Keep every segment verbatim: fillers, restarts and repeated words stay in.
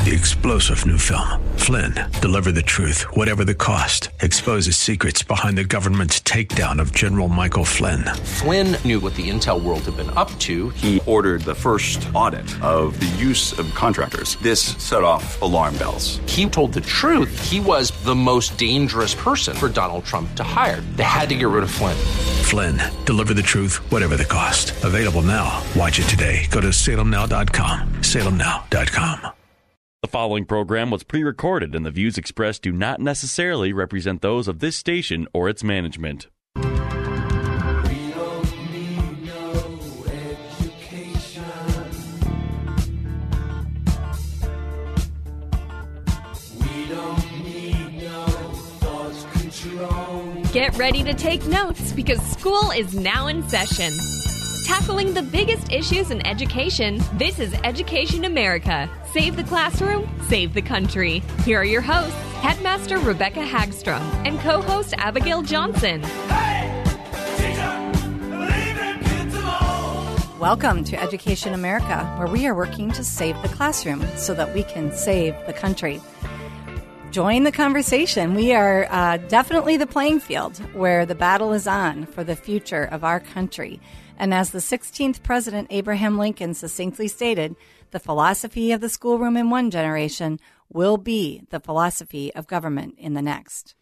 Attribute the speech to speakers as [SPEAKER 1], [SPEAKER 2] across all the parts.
[SPEAKER 1] The explosive new film, Flynn, deliver the truth, whatever the cost, exposes secrets behind the government's takedown of General Michael Flynn.
[SPEAKER 2] Flynn knew what the intel world had been up to.
[SPEAKER 3] He ordered the first audit of the use of contractors. This set off alarm bells.
[SPEAKER 2] He told the truth. He was the most dangerous person for Donald Trump to hire. They had to get rid of Flynn.
[SPEAKER 1] Flynn, deliver the truth, whatever the cost. Available now. Watch it today. Go to salem now dot com. salem now dot com.
[SPEAKER 4] The following program was pre-recorded, and the views expressed do not necessarily represent those of this station or its management.
[SPEAKER 5] We don't need no education. We don't need no thought control.
[SPEAKER 6] Get ready to take notes because school is now in session. Tackling the biggest issues in education, this is Education America. Save the classroom, save the country. Here are your hosts, Headmaster Rebecca Hagstrom and co-host Abigail Johnson.
[SPEAKER 5] Hey, teacher, believe in kids alone.
[SPEAKER 7] Welcome to Education America, where we are working to save the classroom so that we can save the country. Join the conversation. We are uh, definitely the playing field where the battle is on for the future of our country. And as the sixteenth President Abraham Lincoln succinctly stated, the philosophy of the schoolroom in one generation will be the philosophy of government in the next.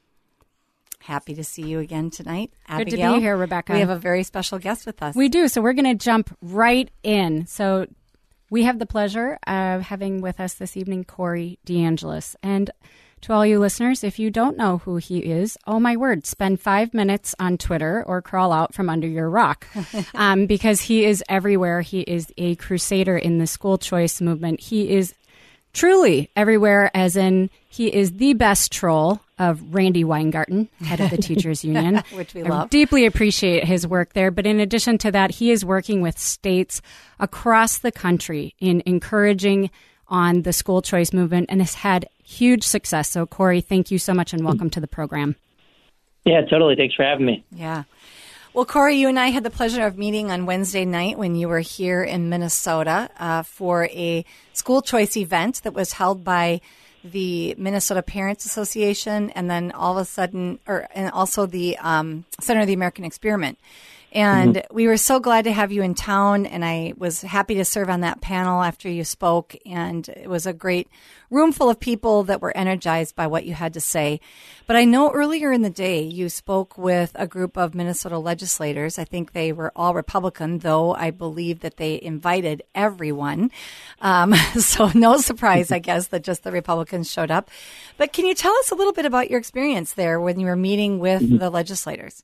[SPEAKER 7] Happy to see you again tonight, Abigail.
[SPEAKER 8] Good to be here, Rebecca.
[SPEAKER 7] We have a very special guest with us.
[SPEAKER 8] We do, so we're going to jump right in. So we have the pleasure of having with us this evening Corey DeAngelis. And to all you listeners, if you don't know who he is, oh my word, spend five minutes on Twitter or crawl out from under your rock um, because he is everywhere. He is a crusader in the school choice movement. He is truly everywhere, as in he is the best troll of Randy Weingarten, head of the Teachers Union.
[SPEAKER 7] Which we
[SPEAKER 8] I
[SPEAKER 7] love.
[SPEAKER 8] Deeply appreciate his work there. But in addition to that, he is working with states across the country in encouraging on the school choice movement and has had huge success. So, Corey, thank you so much and welcome to the program.
[SPEAKER 9] Yeah, totally. Thanks for having me.
[SPEAKER 7] Yeah. Well, Corey, you and I had the pleasure of meeting on Wednesday night when you were here in Minnesota uh, for a school choice event that was held by the Minnesota Parents Association and then all of a sudden, or and also the um, Center of the American Experiment. And mm-hmm. we were so glad to have you in town, and I was happy to serve on that panel after you spoke, and it was a great room full of people that were energized by what you had to say. But I know earlier in the day you spoke with a group of Minnesota legislators. I think they were all Republican, though I believe that they invited everyone. Um, so no surprise, I guess, that just the Republicans showed up. But can you tell us a little bit about your experience there when you were meeting with mm-hmm. the legislators?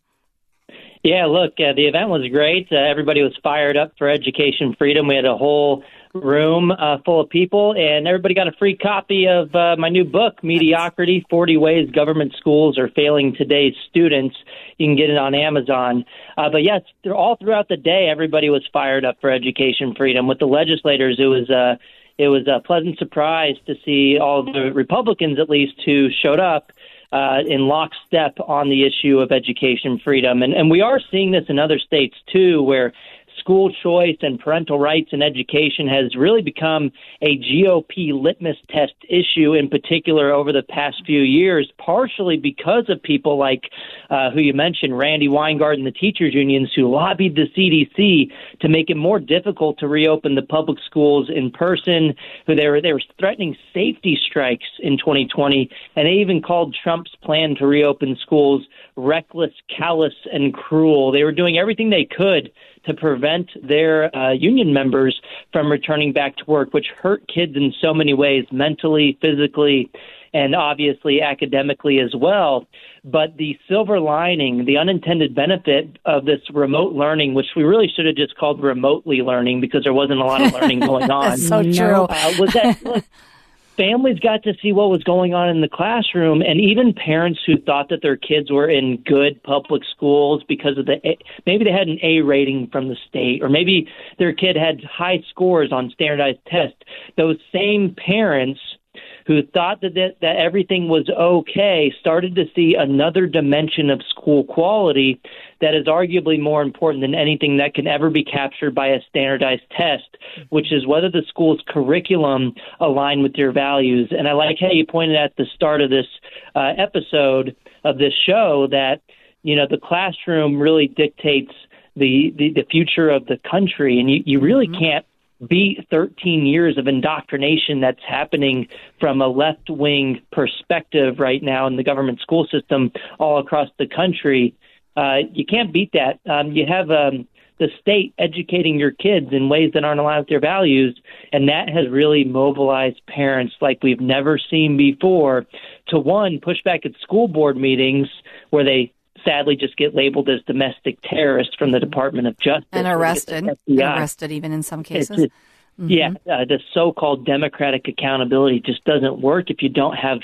[SPEAKER 9] Yeah, look, uh, the event was great. Uh, everybody was fired up for education freedom. We had a whole room uh, full of people, and everybody got a free copy of uh, my new book, Mediocrity, forty Ways Government Schools Are Failing Today's Students. You can get it on Amazon. Uh, but, yes, they're all throughout the day, everybody was fired up for education freedom. With the legislators, it was uh, it was a pleasant surprise to see all the Republicans, at least, who showed up Uh, in lockstep on the issue of education freedom. And, and we are seeing this in other states, too, where school choice and parental rights in education has really become a G O P litmus test issue, in particular over the past few years, partially because of people like uh, who you mentioned, Randy Weingarten, the teachers unions, who lobbied the C D C to make it more difficult to reopen the public schools in person, who they were, they were threatening safety strikes in twenty twenty, and they even called Trump's plan to reopen schools reckless, callous, and cruel. They were doing everything they could to prevent their uh, union members from returning back to work, which hurt kids in so many ways, mentally, physically, and obviously academically as well. But the silver lining, the unintended benefit of this remote learning, which we really should have just called remotely learning because there wasn't a lot of learning going on.
[SPEAKER 7] That's so true.
[SPEAKER 9] Uh, was that look, families got to see what was going on in the classroom, and even parents who thought that their kids were in good public schools because of the maybe they had an A rating from the state, or maybe their kid had high scores on standardized tests. Those same parents who thought that, that that everything was okay started to see another dimension of school quality that is arguably more important than anything that can ever be captured by a standardized test, which is whether the school's curriculum align with your values. And I like how you pointed at the start of this uh, episode of this show that, you know, the classroom really dictates the, the, the future of the country, and you, you really mm-hmm. can't beat thirteen years of indoctrination that's happening from a left-wing perspective right now in the government school system all across the country. Uh, you can't beat that. Um, you have um, the state educating your kids in ways that aren't aligned with their values, and that has really mobilized parents like we've never seen before to, one, push back at school board meetings where they sadly just get labeled as domestic terrorists from the Department of Justice.
[SPEAKER 7] And arrested. And arrested even in some cases.
[SPEAKER 9] It's, mm-hmm. Yeah, uh, the so-called democratic accountability just doesn't work if you don't have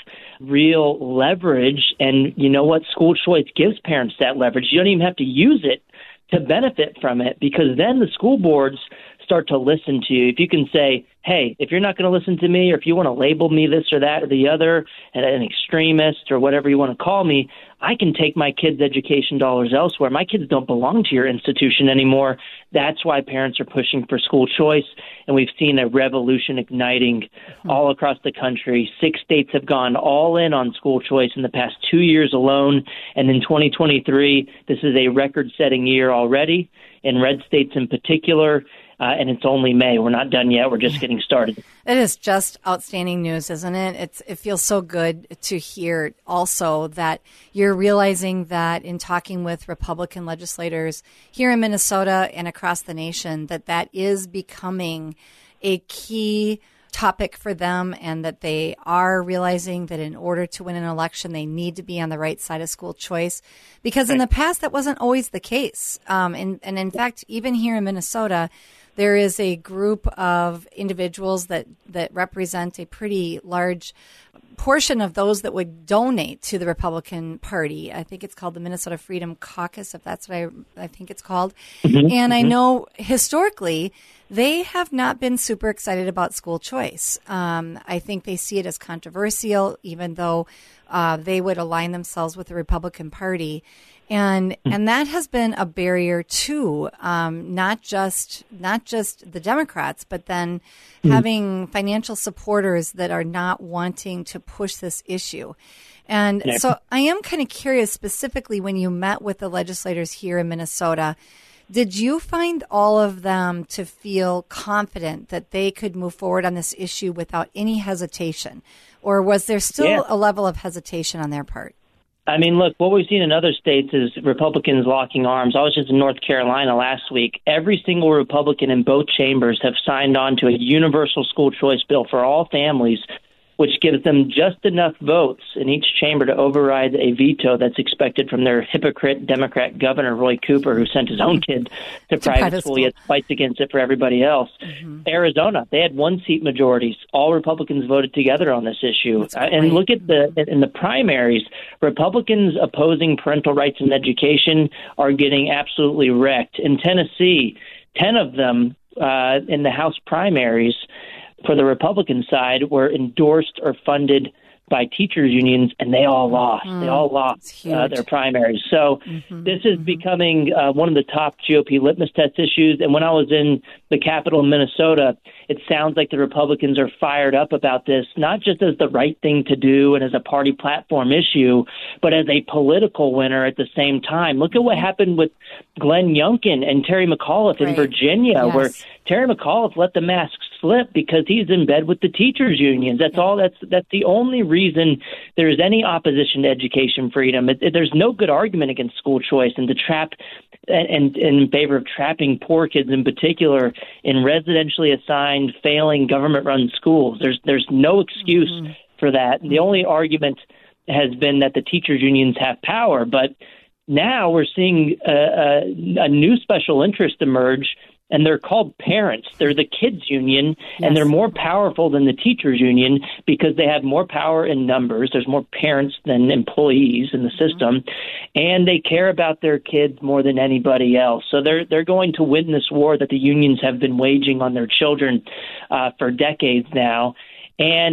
[SPEAKER 9] real leverage. And you know what? School choice gives parents that leverage. You don't even have to use it to benefit from it, because then the school boards start to listen to you. If you can say, hey, if you're not going to listen to me, or if you want to label me this or that or the other, and an extremist or whatever you want to call me, I can take my kids' education dollars elsewhere. My kids don't belong to your institution anymore. That's why parents are pushing for school choice, and we've seen a revolution igniting mm-hmm. all across the country. Six states have gone all in on school choice in the past two years alone, and in twenty twenty-three, this is a record-setting year already, in red states in particular. Uh, and it's only May. We're not done yet. We're just getting started.
[SPEAKER 7] It is just outstanding news, isn't it? It's, it feels so good to hear also that you're realizing that in talking with Republican legislators here in Minnesota and across the nation, that that is becoming a key topic for them, and that they are realizing that in order to win an election, they need to be on the right side of school choice. Because in the past, that wasn't always the case. Um, and, and in fact, even here in Minnesota, there is a group of individuals that, that represent a pretty large portion of those that would donate to the Republican Party. I think it's called the Minnesota Freedom Caucus, if that's what I, I think it's called. Mm-hmm. And I know historically they have not been super excited about school choice. Um, I think they see it as controversial, even though uh, they would align themselves with the Republican Party. And and that has been a barrier too, um, not just not just the Democrats, but then mm. having financial supporters that are not wanting to push this issue. And yeah. so I am kind of curious, specifically when you met with the legislators here in Minnesota, did you find all of them to feel confident that they could move forward on this issue without any hesitation? Or was there still yeah. a level of hesitation on their part?
[SPEAKER 9] I mean, look, what we've seen in other states is Republicans locking arms. I was just in North Carolina last week. Every single Republican in both chambers have signed on to a universal school choice bill for all families, which gives them just enough votes in each chamber to override a veto that's expected from their hypocrite Democrat governor, Roy Cooper, who sent his own kid to, to private, private school, yet fights against it for everybody else. Mm-hmm. Arizona, they had one-seat majorities. All Republicans voted together on this issue. Uh, and look at the in the primaries, Republicans opposing parental rights in education are getting absolutely wrecked. In Tennessee, ten of them uh, in the House primaries for the Republican side were endorsed or funded by teachers unions, and they all lost. Mm, they all lost uh, their primaries. So mm-hmm, this is mm-hmm. becoming uh, one of the top G O P litmus test issues. And when I was in the Capitol in Minnesota, it sounds like the Republicans are fired up about this, not just as the right thing to do and as a party platform issue, but as a political winner at the same time. Look at what happened with Glenn Youngkin and Terry McAuliffe right. in Virginia, yes. where Terry McAuliffe let the masks slip because he's in bed with the teachers unions. That's all. That's that's the only reason there is any opposition to education freedom. It, it, there's no good argument against school choice and to trap and, and, and in favor of trapping poor kids in particular in residentially assigned, failing government-run schools. There's there's no excuse mm-hmm. for that. The only argument has been that the teachers unions have power, but now we're seeing a, a, a new special interest emerge, and they're called parents. They're the kids union, yes. and they're more powerful than the teachers union because they have more power in numbers. There's more parents than employees in the system, mm-hmm. and they care about their kids more than anybody else. So they're they're going to win this war that the unions have been waging on their children uh, for decades now. And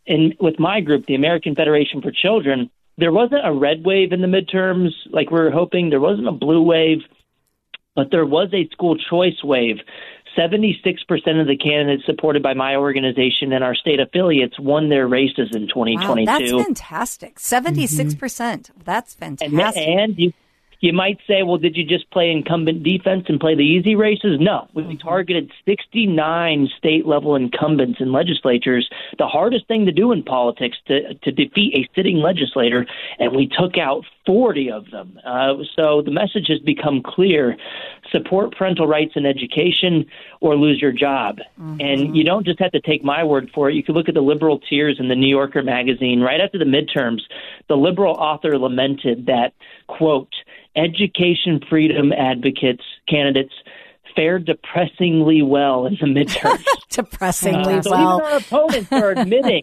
[SPEAKER 9] in with my group, the American Federation for Children, there wasn't a red wave in the midterms like we were hoping. There wasn't a blue wave, but there was a school choice wave. seventy-six percent of the candidates supported by my organization and our state affiliates won their races in twenty twenty-two.
[SPEAKER 7] Wow, that's fantastic. seventy-six percent. Mm-hmm. That's fantastic.
[SPEAKER 9] And, and you, you might say, well, did you just play incumbent defense and play the easy races? No. We mm-hmm. targeted sixty-nine state-level incumbents in legislatures, the hardest thing to do in politics, to, to defeat a sitting legislator, and we took out forty of them. Uh, so the message has become clear. Support parental rights in education or lose your job. Mm-hmm. And you don't just have to take my word for it. You can look at the liberal tiers in the New Yorker magazine. Right after the midterms, the liberal author lamented that, quote, education freedom advocates, candidates, fared depressingly well in the midterms.
[SPEAKER 7] depressingly
[SPEAKER 9] uh, so
[SPEAKER 7] well.
[SPEAKER 9] Even our opponents are admitting.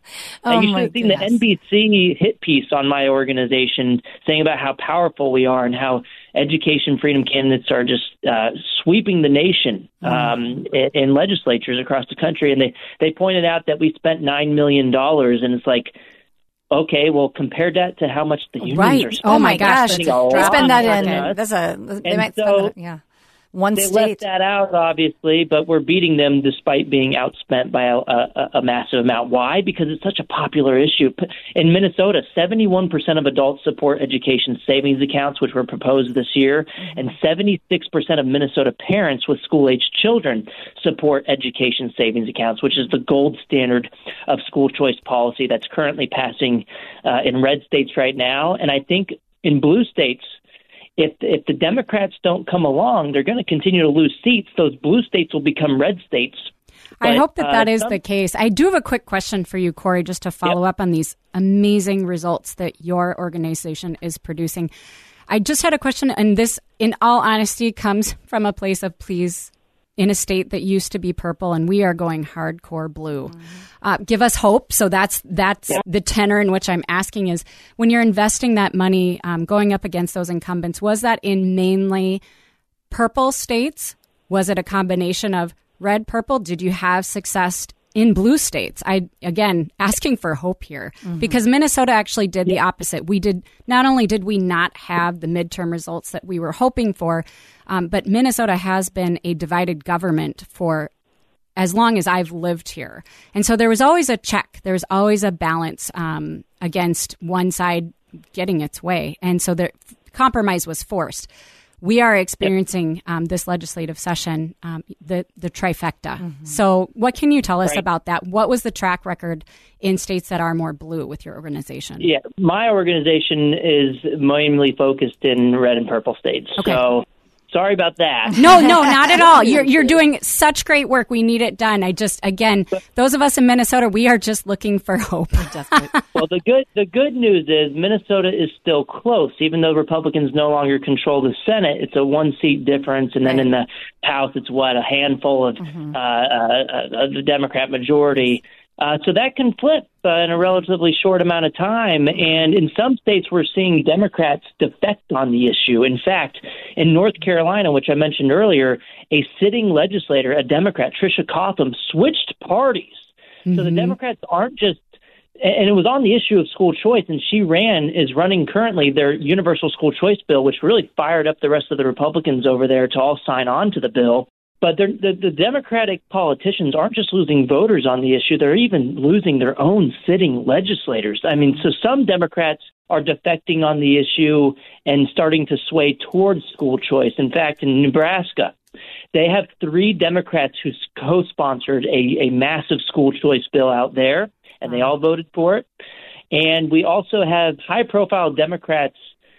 [SPEAKER 7] oh
[SPEAKER 9] you should
[SPEAKER 7] my
[SPEAKER 9] have seen
[SPEAKER 7] goodness.
[SPEAKER 9] the N B C hit piece on my organization saying about how powerful we are and how education freedom candidates are just uh, sweeping the nation um, in, in legislatures across the country. And they, they pointed out that we spent nine million dollars, and it's like, okay, well, compare that to how much the unions
[SPEAKER 7] right.
[SPEAKER 9] are spending.
[SPEAKER 7] Oh, my gosh.
[SPEAKER 9] Spending a lot
[SPEAKER 7] Spend that
[SPEAKER 9] on
[SPEAKER 7] in.
[SPEAKER 9] us.
[SPEAKER 7] That's a, they
[SPEAKER 9] And
[SPEAKER 7] might
[SPEAKER 9] so
[SPEAKER 7] spend that, yeah. One
[SPEAKER 9] they
[SPEAKER 7] state.
[SPEAKER 9] left that out, obviously, but we're beating them despite being outspent by a, a, a massive amount. Why? Because it's such a popular issue. In Minnesota, seventy-one percent of adults support education savings accounts, which were proposed this year, mm-hmm. and seventy-six percent of Minnesota parents with school-aged children support education savings accounts, which is the gold standard of school choice policy that's currently passing uh, in red states right now. And I think in blue states, If if the Democrats don't come along, they're going to continue to lose seats. Those blue states will become red states. But,
[SPEAKER 8] I hope that that
[SPEAKER 9] uh,
[SPEAKER 8] is
[SPEAKER 9] some,
[SPEAKER 8] the case. I do have a quick question for you, Corey, just to follow yep. up on these amazing results that your organization is producing. I just had a question, and this, in all honesty, comes from a place of please, in a state that used to be purple, and we are going hardcore blue. Mm-hmm. Uh, give us hope. So that's that's yeah. the tenor in which I'm asking is, when you're investing that money, um, going up against those incumbents, was that in mainly purple states? Was it a combination of red, purple? Did you have success in blue states? I, again, asking for hope here, mm-hmm. because Minnesota actually did yeah. the opposite. We did, not only did we not have the midterm results that we were hoping for, um, but Minnesota has been a divided government for as long as I've lived here. And so there was always a check. There was always a balance um, against one side getting its way. And so the compromise was forced. We are experiencing um, this legislative session, um, the, the trifecta. Mm-hmm. So what can you tell us
[SPEAKER 9] right.
[SPEAKER 8] about that? What was the track record in states that are more blue with your organization?
[SPEAKER 9] Yeah, my organization is mainly focused in red and purple states.
[SPEAKER 8] Okay.
[SPEAKER 9] So sorry about that.
[SPEAKER 8] No, no, not at all. You're you're doing such great work. We need it done. I just, again, those of us in Minnesota, we are just looking for hope.
[SPEAKER 9] Well, the good the good news is Minnesota is still close. Even though Republicans no longer control the Senate, it's a one-seat difference. And then
[SPEAKER 7] right.
[SPEAKER 9] in the House, it's, what, a handful of mm-hmm. uh, uh, uh, the Democrat majority. Uh, so that can flip uh, in a relatively short amount of time. And in some states, we're seeing Democrats defect on the issue. In fact, in North Carolina, which I mentioned earlier, a sitting legislator, a Democrat, Tricia Cotham, switched parties. Mm-hmm. So the Democrats aren't just – and it was on the issue of school choice, and she ran, is running currently their universal school choice bill, which really fired up the rest of the Republicans over there to all sign on to the bill. But the, the Democratic politicians aren't just losing voters on the issue. They're even losing their own sitting legislators. I mean, so some Democrats are defecting on the issue and starting to sway towards school choice. In fact, in Nebraska, they have three Democrats who co-sponsored a, a massive school choice bill out there, and they all voted for it. And we also have high-profile Democrats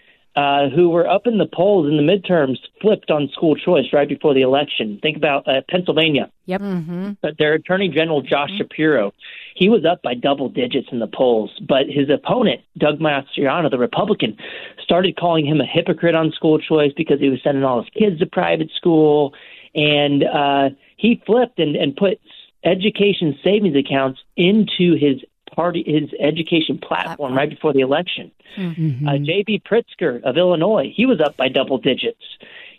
[SPEAKER 9] Uh, who were up in the polls in the midterms, flipped on school choice right before the election. Think about uh, Pennsylvania.
[SPEAKER 8] Yep.
[SPEAKER 7] Mm-hmm.
[SPEAKER 9] But their Attorney General, Josh mm-hmm. Shapiro, he was up by double digits in the polls. But his opponent, Doug Mastriano, the Republican, started calling him a hypocrite on school choice because he was sending all his kids to private school. And uh, he flipped and, and put education savings accounts into his party, his education platform right before the election. Mm-hmm. Uh, J B Pritzker of Illinois, he was up by double digits.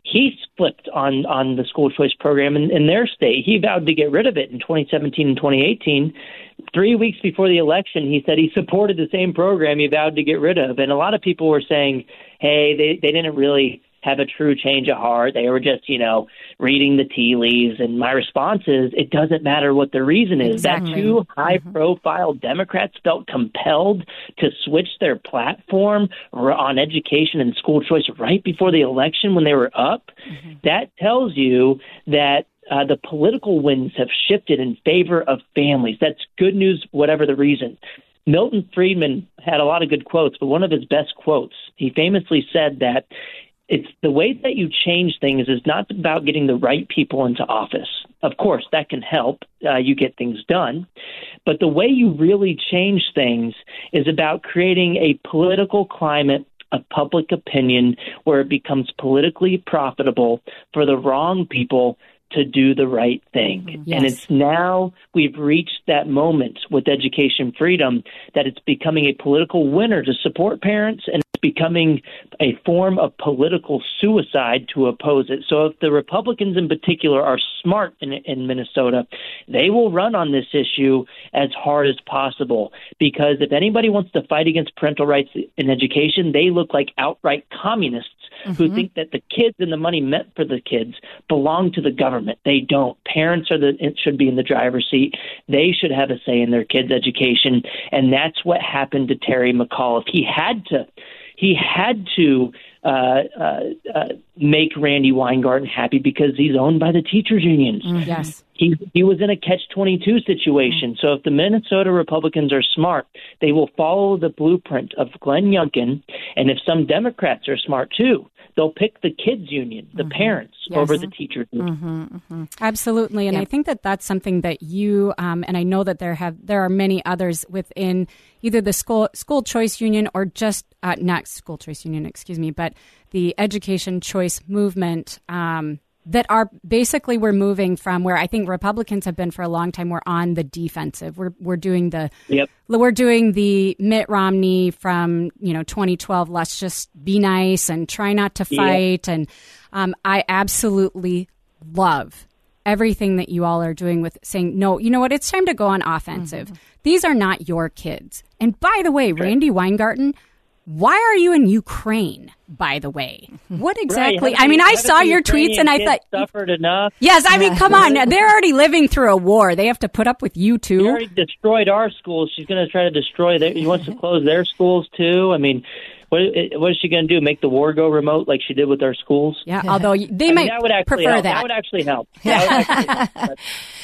[SPEAKER 9] he flipped on, on the school choice program in, in their state. He vowed to get rid of it in twenty seventeen and twenty eighteen. Three weeks before the election, he said he supported the same program he vowed to get rid of. And a lot of people were saying, hey, they, they didn't really have a true change of heart. They were just, you know, reading the tea leaves. And my response is, it doesn't matter what the reason is.
[SPEAKER 7] Exactly.
[SPEAKER 9] That two high-profile Democrats felt compelled to switch their platform on education and school choice right before the election when they were up. Mm-hmm. That tells you that uh, the political winds have shifted in favor of families. That's good news, whatever the reason. Milton Friedman had a lot of good quotes, but one of his best quotes, he famously said that it's the way that you change things is not about getting the right people into office. Of course, that can help uh, you get things done. But the way you really change things is about creating a political climate of public opinion where it becomes politically profitable for the wrong people to do the right thing.
[SPEAKER 8] Yes.
[SPEAKER 9] And it's now we've reached that moment with education freedom that it's becoming a political winner to support parents, and it's becoming a form of political suicide to oppose it. So if the Republicans in particular are smart in, in Minnesota, they will run on this issue as hard as possible, because if anybody wants to fight against parental rights in education, they look like outright communists mm-hmm. who think that the kids and the money meant for the kids belong to the government. They don't. Parents are the it should be in the driver's seat. They should have a say in their kids' education, and that's what happened to Terry McAuliffe. He had to, he had to uh, uh, uh, make Randi Weingarten happy because he's owned by the teachers' unions.
[SPEAKER 8] Mm, yes.
[SPEAKER 9] He he was in a catch twenty-two situation. Mm. So if the Minnesota Republicans are smart, they will follow the blueprint of Glenn Youngkin, and if some Democrats are smart too, they'll pick the kids' union, the mm-hmm. parents,
[SPEAKER 8] yes.
[SPEAKER 9] over the teachers' union.
[SPEAKER 8] Mm-hmm, mm-hmm. Absolutely, and
[SPEAKER 7] yeah.
[SPEAKER 8] I think that that's something that you um, and I know that there have there are many others within either the school school choice union or just uh, not school choice union, excuse me, but the education choice movement. Um, that are basically we're moving from where I think Republicans have been for a long time. We're on the defensive. We're we're doing the
[SPEAKER 9] yep.
[SPEAKER 8] we're doing the Mitt Romney from you know twenty twelve. Let's just be nice and try not to fight. Yep. And um, I absolutely love everything that you all are doing with saying no. You know what? It's time to go on offensive. Mm-hmm. These are not your kids. And by the way, okay. Randi Weingarten. Why are you in Ukraine, by the way? What exactly?
[SPEAKER 9] Right.
[SPEAKER 8] I mean, I
[SPEAKER 9] Haven't
[SPEAKER 8] saw your
[SPEAKER 9] Ukrainian
[SPEAKER 8] tweets and I
[SPEAKER 9] kids
[SPEAKER 8] thought...
[SPEAKER 9] suffered enough?
[SPEAKER 8] Yes, I mean, come on. They're already living through a war. They have to put up with you, too.
[SPEAKER 9] She already destroyed our schools. She's going to try to destroy their... She wants to close their schools, too. I mean, what, what is she going to do? Make the war go remote like she did with our schools?
[SPEAKER 8] Yeah, although they
[SPEAKER 9] I mean,
[SPEAKER 8] might
[SPEAKER 9] that would actually
[SPEAKER 8] prefer
[SPEAKER 9] help.
[SPEAKER 8] that.
[SPEAKER 9] That would actually help. That would actually help.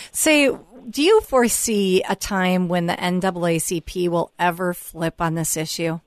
[SPEAKER 7] So do you foresee a time when the N double A C P will ever flip on this issue?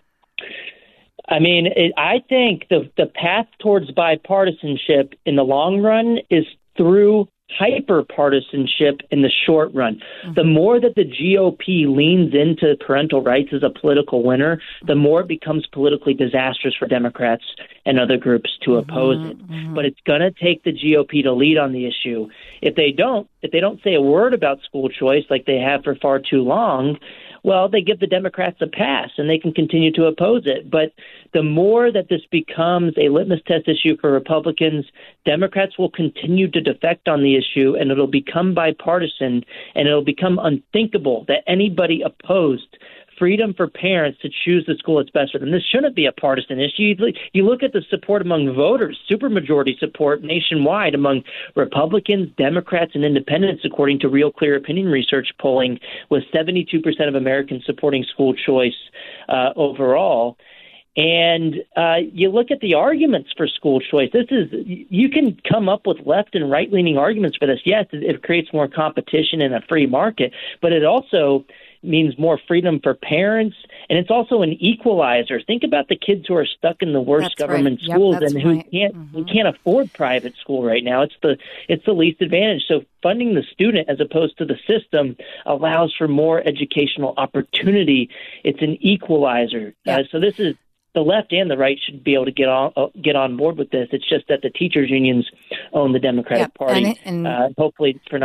[SPEAKER 9] I mean, it, I think the the path towards bipartisanship in the long run is through hyper-partisanship in the short run. Mm-hmm. The more that the G O P leans into parental rights as a political winner, the more it becomes politically disastrous for Democrats and other groups to oppose mm-hmm. it. Mm-hmm. But it's going to take the G O P to lead on the issue. If they don't, if they don't say a word about school choice like they have for far too long, well, they give the Democrats a pass and they can continue to oppose it. But the more that this becomes a litmus test issue for Republicans, Democrats will continue to defect on the issue, and it'll become bipartisan, and it'll become unthinkable that anybody opposed freedom for parents to choose the school that's best for them. This shouldn't be a partisan issue. You look at the support among voters, supermajority support nationwide among Republicans, Democrats, and independents, according to Real Clear Opinion Research polling, with seventy-two percent of Americans supporting school choice uh, overall. And uh, you look at the arguments for school choice. This is you can come up with left and right leaning arguments for this. Yes, it, it creates more competition in a free market, but it also means more freedom for parents, and it's also an equalizer. Think about the kids who are stuck in the worst
[SPEAKER 7] that's
[SPEAKER 9] government
[SPEAKER 7] right.
[SPEAKER 9] schools
[SPEAKER 7] yep,
[SPEAKER 9] and who
[SPEAKER 7] right.
[SPEAKER 9] can't
[SPEAKER 7] mm-hmm.
[SPEAKER 9] who can't afford private school right now. It's the it's the least advantage. So funding the student as opposed to the system allows for more educational opportunity. It's an equalizer.
[SPEAKER 7] Yep.
[SPEAKER 9] Uh, so this is the left and the right should be able to get on uh, get on board with this. It's just that the teachers unions own the Democratic
[SPEAKER 7] yep.
[SPEAKER 9] Party,
[SPEAKER 7] and, and
[SPEAKER 9] uh, hopefully for not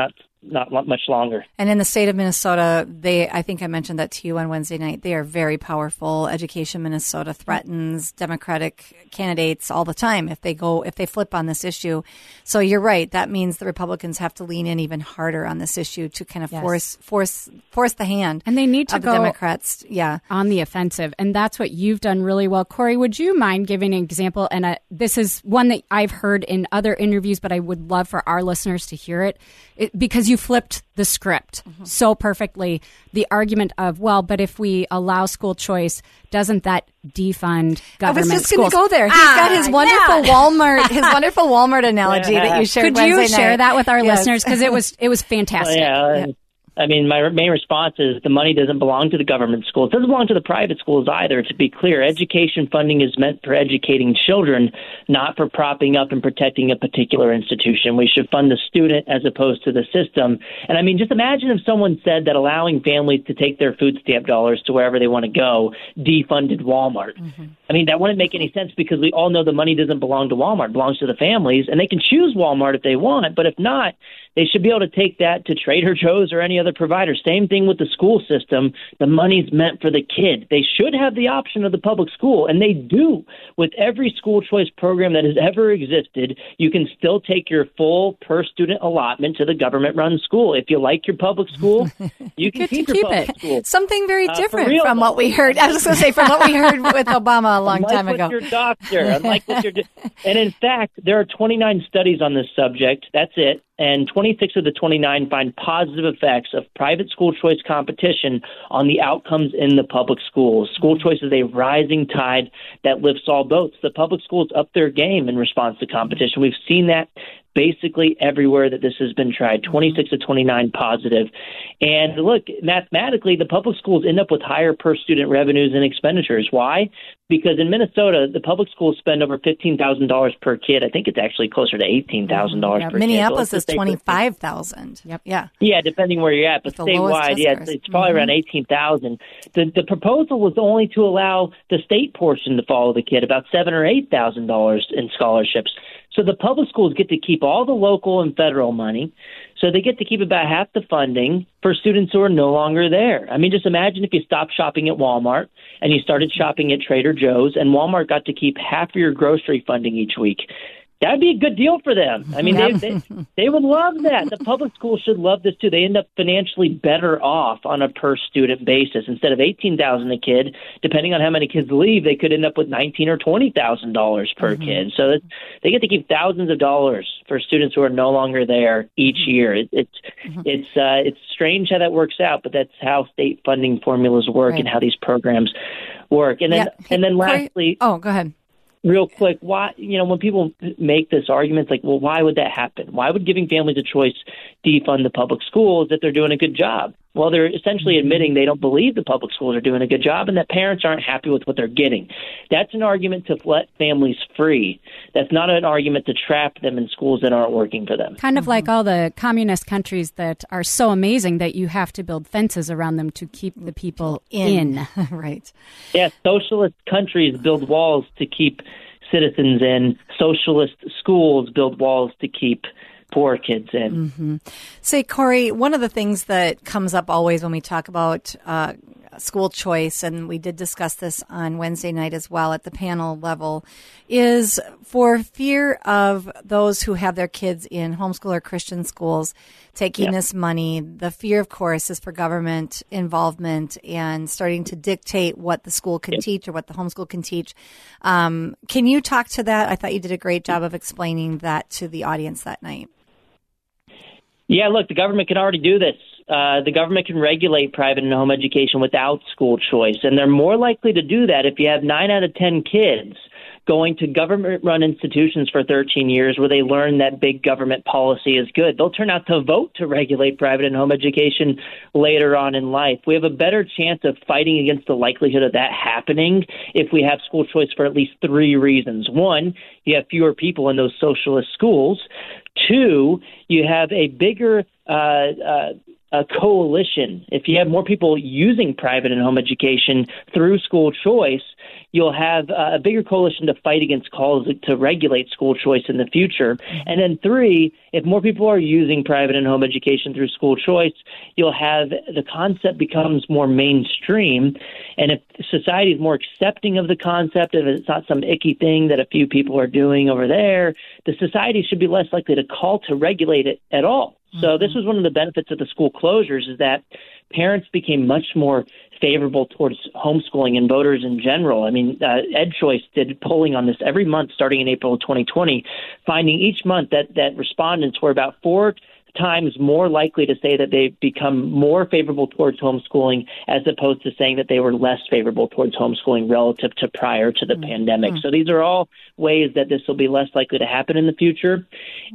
[SPEAKER 9] not lo- much longer.
[SPEAKER 7] And in the state of Minnesota, they, I think I mentioned that to you on Wednesday night, they are very powerful. Education Minnesota threatens Democratic candidates all the time if they go, if they flip on this issue. So you're right. That means the Republicans have to lean in even harder on this issue to kind of
[SPEAKER 8] Yes.
[SPEAKER 7] force, force, force the hand.
[SPEAKER 8] And they need to
[SPEAKER 7] of
[SPEAKER 8] go
[SPEAKER 7] the Democrats. Yeah.
[SPEAKER 8] on the offensive. And that's what you've done really well. Corey, would you mind giving an example? And uh, this is one that I've heard in other interviews, but I would love for our listeners to hear it, it because you flipped the script mm-hmm. so perfectly. The argument of, well, but if we allow school choice, doesn't that defund government schools?
[SPEAKER 7] I was just going to go there. He's
[SPEAKER 8] ah,
[SPEAKER 7] got his wonderful
[SPEAKER 8] yeah.
[SPEAKER 7] Walmart, his wonderful Walmart analogy that you shared
[SPEAKER 8] Could you
[SPEAKER 7] Wednesday
[SPEAKER 8] share
[SPEAKER 7] night.
[SPEAKER 8] that with our
[SPEAKER 7] Yes.
[SPEAKER 8] listeners? Because it was, it was fantastic.
[SPEAKER 9] Well, yeah. I mean, my main response is the money doesn't belong to the government schools. It doesn't belong to the private schools either. To be clear, education funding is meant for educating children, not for propping up and protecting a particular institution. We should fund the student as opposed to the system. And I mean, just imagine if someone said that allowing families to take their food stamp dollars to wherever they want to go defunded Walmart. Mm-hmm. I mean, that wouldn't make any sense because we all know the money doesn't belong to Walmart. It belongs to the families, and they can choose Walmart if they want. But if not, they should be able to take that to Trader Joe's or any other provider. Same thing with the school system. The money's meant for the kid. They should have the option of the public school, and they do. With every school choice program that has ever existed, you can still take your full per-student allotment to the government-run school. If you like your public school, you can keep your
[SPEAKER 8] keep
[SPEAKER 9] public
[SPEAKER 8] it.
[SPEAKER 9] school.
[SPEAKER 7] Something very
[SPEAKER 9] Uh,
[SPEAKER 7] different
[SPEAKER 9] for real,
[SPEAKER 7] from
[SPEAKER 9] though.
[SPEAKER 7] what we heard. I was just going to say, from what we heard with Obama a long
[SPEAKER 9] Unlike
[SPEAKER 7] time
[SPEAKER 9] with
[SPEAKER 7] ago.
[SPEAKER 9] your doctor, unlike with your, and in fact, there are twenty-nine studies on this subject. That's it. And twenty-six of the twenty-nine find positive effects of private school choice competition on the outcomes in the public schools. School choice is a rising tide that lifts all boats. The public schools up their game in response to competition. We've seen that basically everywhere that this has been tried, twenty-six to twenty-nine positive. And look, mathematically, the public schools end up with higher per-student revenues and expenditures. Why? Because in Minnesota, the public schools spend over fifteen thousand dollars per kid. I think it's actually closer to eighteen thousand dollars
[SPEAKER 7] Yeah,
[SPEAKER 9] per
[SPEAKER 7] Minneapolis
[SPEAKER 9] kid.
[SPEAKER 7] is twenty-five thousand. Yep. Yeah.
[SPEAKER 9] Yeah, depending where you're at, but
[SPEAKER 7] The lowest
[SPEAKER 9] statewide, yeah,
[SPEAKER 7] test
[SPEAKER 9] it's, it's probably
[SPEAKER 7] scores.
[SPEAKER 9] around eighteen thousand. The the proposal was only to allow the state portion to follow the kid, about seven or eight thousand dollars in scholarships. So the public schools get to keep all the local and federal money. So they get to keep about half the funding for students who are no longer there. I mean, just imagine if you stopped shopping at Walmart and you started shopping at Trader Joe's, and Walmart got to keep half of your grocery funding each week. That'd be a good deal for them. I mean, they, they they would love that. The public schools should love this too. They end up financially better off on a per student basis. Instead of eighteen thousand a kid, depending on how many kids leave, they could end up with nineteen or twenty thousand dollars per mm-hmm. kid. So it's, they get to keep thousands of dollars for students who are no longer there each year. It, it's mm-hmm. it's uh, it's strange how that works out, but that's how state funding formulas work
[SPEAKER 7] right.
[SPEAKER 9] and how these programs work. And then
[SPEAKER 7] yeah.
[SPEAKER 9] and then
[SPEAKER 7] Corey,
[SPEAKER 9] lastly,
[SPEAKER 7] oh, go ahead.
[SPEAKER 9] Real quick, why, you know, when people make this argument, it's like, well, why would that happen? Why would giving families a choice defund the public schools if they're doing a good job? Well, they're essentially admitting they don't believe the public schools are doing a good job and that parents aren't happy with what they're getting. That's an argument to let families free. That's not an argument to trap them in schools that aren't working for them.
[SPEAKER 8] Kind of like all the communist countries that are so amazing that you have to build fences around them to keep the people in.
[SPEAKER 7] in. Right.
[SPEAKER 9] Yeah, socialist countries build walls to keep citizens in. Socialist schools build walls to keep poor kids in.
[SPEAKER 7] Mm-hmm. Say, Corey, one of the things that comes up always when we talk about uh, school choice, and we did discuss this on Wednesday night as well at the panel level, is for fear of those who have their kids in homeschool or Christian schools taking
[SPEAKER 9] yeah.
[SPEAKER 7] this money. The fear, of course, is for government involvement and starting to dictate what the school can yeah. teach or what the homeschool can teach. Um, can you talk to that? I thought you did a great job of explaining that to the audience that night.
[SPEAKER 9] Yeah, look, the government can already do this. Uh, the government can regulate private and home education without school choice, and they're more likely to do that if you have nine out of ten kids going to government-run institutions for thirteen years where they learn that big government policy is good. They'll turn out to vote to regulate private and home education later on in life. We have a better chance of fighting against the likelihood of that happening if we have school choice for at least three reasons. One, you have fewer people in those socialist schools. Two, you have a bigger uh, uh, a coalition. If you have more people using private and home education through school choice, you'll have uh, a bigger coalition to fight against calls to regulate school choice in the future. And then three, if more people are using private and home education through school choice, you'll have the concept becomes more mainstream. And if society is more accepting of the concept, if it's not some icky thing that a few people are doing over there, the society should be less likely to call to regulate it at all. So this was one of the benefits of the school closures, is that parents became much more favorable towards homeschooling and voters in general. I mean, uh, EdChoice did polling on this every month starting in April of twenty twenty, finding each month that, that respondents were about four times more likely to say that they've become more favorable towards homeschooling as opposed to saying that they were less favorable towards homeschooling relative to prior to the mm-hmm. pandemic. So these are all ways that this will be less likely to happen in the future.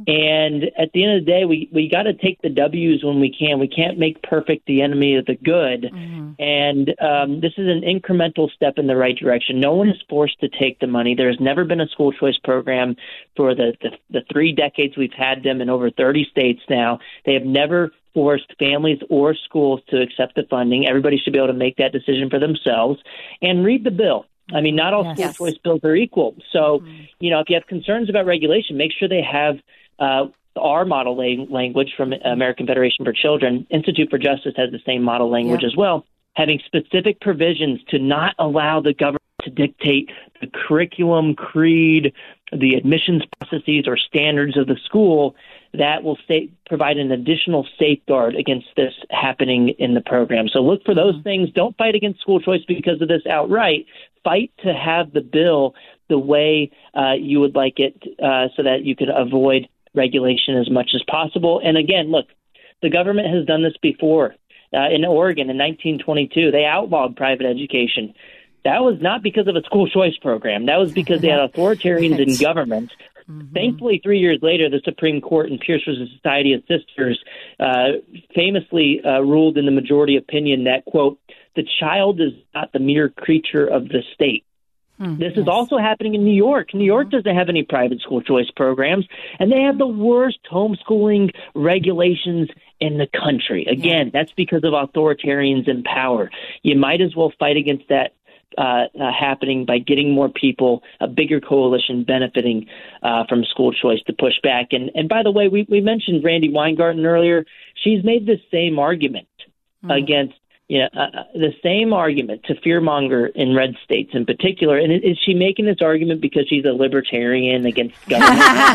[SPEAKER 9] And at the end of the day, we, we got to take the W's when we can. We can't make perfect the enemy of the good. Mm-hmm. And um, this is an incremental step in the right direction. No one is forced to take the money. There has never been a school choice program for the, the, the three decades we've had them in over thirty states now. They have never forced families or schools to accept the funding. Everybody should be able to make that decision for themselves. And read the bill. I mean, not all yes. school choice bills are equal. So, mm-hmm. you know, if you have concerns about regulation, make sure they have uh, our model la- language from American Federation for Children. Institute for Justice has the same model language yeah. as well, having specific provisions to not allow the government to dictate the curriculum, creed, the admissions processes or standards of the school. That will stay, provide an additional safeguard against this happening in the program. So look for those mm-hmm. things. Don't fight against school choice because of this outright. Fight to have the bill the way uh, you would like it uh, so that you can avoid regulation as much as possible. And again, look, the government has done this before. Uh, in Oregon in nineteen twenty-two, they outlawed private education. That was not because of a school choice program. That was because they had authoritarians right. in government. Mm-hmm. Thankfully, three years later, the Supreme Court in Pierce versus Society of Sisters uh, famously uh, ruled in the majority opinion that, quote, the child is not the mere creature of the state. Mm, this yes. is also happening in New York. New York doesn't have any private school choice programs, and they have the worst homeschooling regulations in the country. Again, yeah. that's because of authoritarians in power. You might as well fight against that Uh, uh, happening by getting more people, a bigger coalition benefiting uh, from school choice to push back. And and by the way, we, we mentioned Randi Weingarten earlier. She's made the same argument mm. against, you know, uh, the same argument to fearmonger in red states in particular. And is she making this argument because she's a libertarian against government?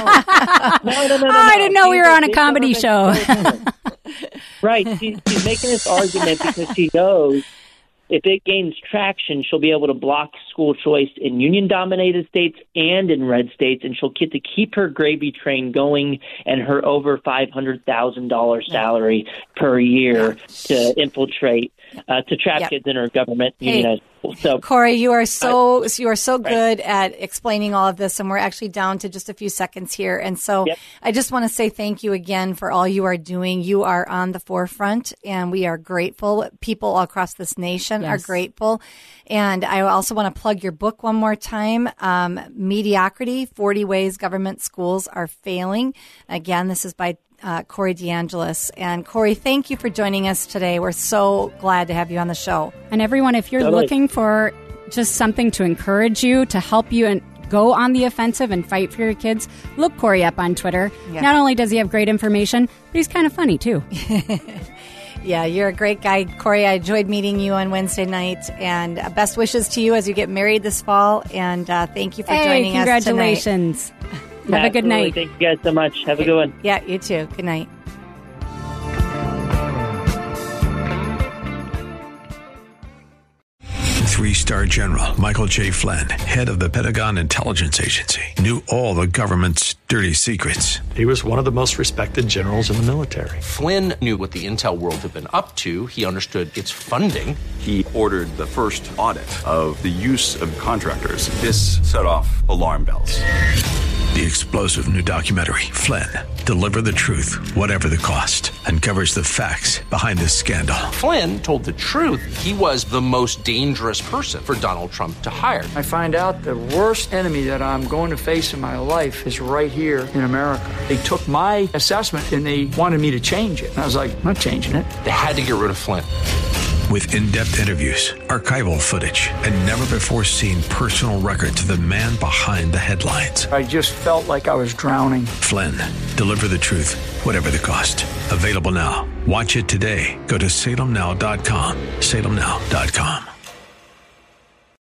[SPEAKER 9] no, no, no, no, no,
[SPEAKER 8] oh, I didn't know
[SPEAKER 9] she's
[SPEAKER 8] we were on a comedy show.
[SPEAKER 9] Right. She, she's making this argument because she knows if it gains traction, she'll be able to block school choice in union-dominated states and in red states, and she'll get to keep her gravy train going and her over five hundred thousand dollars salary per year to infiltrate, uh, to trap yep. kids in her government
[SPEAKER 7] hey.
[SPEAKER 9] unionized schools. So,
[SPEAKER 7] Corey, you are so
[SPEAKER 9] uh,
[SPEAKER 7] you are so
[SPEAKER 9] right.
[SPEAKER 7] good at explaining all of this, and we're actually down to just a few seconds here. And so
[SPEAKER 9] yep.
[SPEAKER 7] I just want to say thank you again for all you are doing. You are on the forefront, and we are grateful. People all across this nation yes. are grateful. And I also want to plug your book one more time, um, Mediocrity, forty Ways Government Schools Are Failing. Again, this is by uh, Corey DeAngelis. And Corey, thank you for joining us today. We're so glad to have you on the show.
[SPEAKER 8] And everyone, if you're
[SPEAKER 9] totally.
[SPEAKER 8] looking for just something to encourage you, to help you and go on the offensive and fight for your kids, look Corey up on Twitter. Yeah. Not only does he have great information, but he's kind of funny too.
[SPEAKER 7] Yeah, you're a great guy, Corey. I enjoyed meeting you on Wednesday night, and best wishes to you as you get married this fall. And uh, thank you for
[SPEAKER 8] hey,
[SPEAKER 7] joining
[SPEAKER 8] congratulations.
[SPEAKER 7] us tonight.
[SPEAKER 8] Have yeah, a good
[SPEAKER 9] absolutely.
[SPEAKER 8] night.
[SPEAKER 9] Thank you guys so much. Have a good one.
[SPEAKER 7] Yeah, you too. Good night.
[SPEAKER 1] Three-star general Michael J. Flynn, head of the Pentagon Intelligence Agency, knew all the government's dirty secrets.
[SPEAKER 10] He was one of the most respected generals in the military.
[SPEAKER 2] Flynn knew what the intel world had been up to. He understood its funding.
[SPEAKER 3] He ordered the first audit of the use of contractors. This set off alarm bells.
[SPEAKER 1] The explosive new documentary, Flynn, Deliver the Truth, Whatever the Cost, uncovers the facts behind this scandal.
[SPEAKER 2] Flynn told the truth. He was the most dangerous person for Donald Trump to hire.
[SPEAKER 11] I find out the worst enemy that I'm going to face in my life is right here in America. They took my assessment and they wanted me to change it. And I was like, I'm not changing it.
[SPEAKER 2] They had to get rid of Flynn.
[SPEAKER 1] With in-depth interviews, archival footage, and never-before-seen personal records of the man behind the headlines.
[SPEAKER 11] I just felt like I was drowning.
[SPEAKER 1] Flynn, deliver the truth, whatever the cost. Available now. Watch it today. Go to salem now dot com. salem now dot com.